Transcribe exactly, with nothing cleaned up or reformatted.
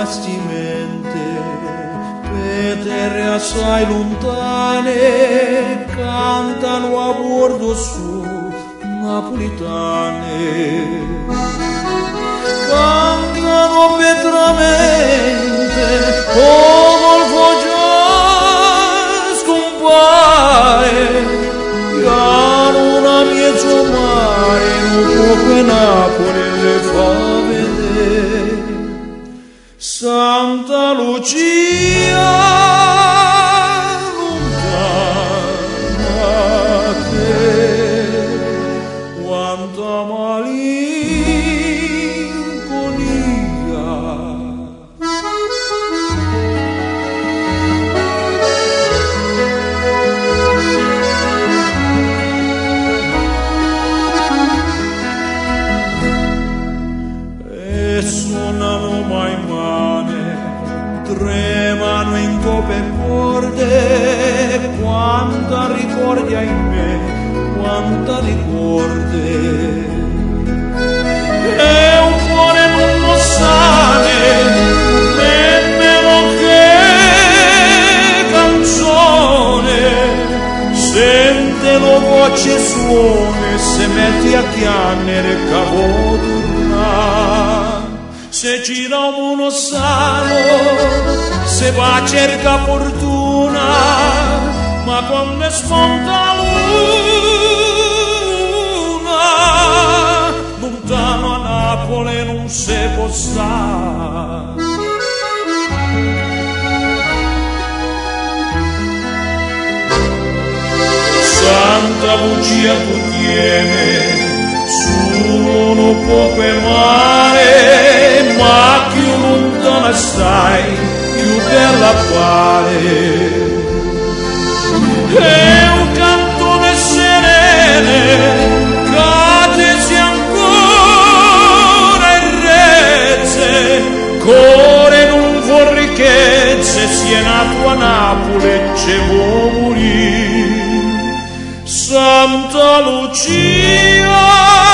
bastimente, per terre assai lontane cantano a bordo su napolitane, cantano petramente come il foggiare scompare, piano una mezzo mare non può che Napoli le fa vedere. Santa Lucia lontana te, quanta malinconia. E suonano mai mane, tremano in cope e corde, quanta ricordia in me, quanta ricorde. E un cuore non lo sane, nemmeno che canzone, sente lo voce suone, se metti a chiamare cavodurna. Se gira uno sano, se va a cerca fortuna, ma quando smonta la luna, lontano a Napoli non si può stare. Santa Lucia tu tieni su uno poco e mare, ma più lontana stai, più bella pare. E un cantone serene, catesi ancora in rezze, core non vuol ricchezze, si è nato a Napoli e ce vuoi morire. Santa Lucia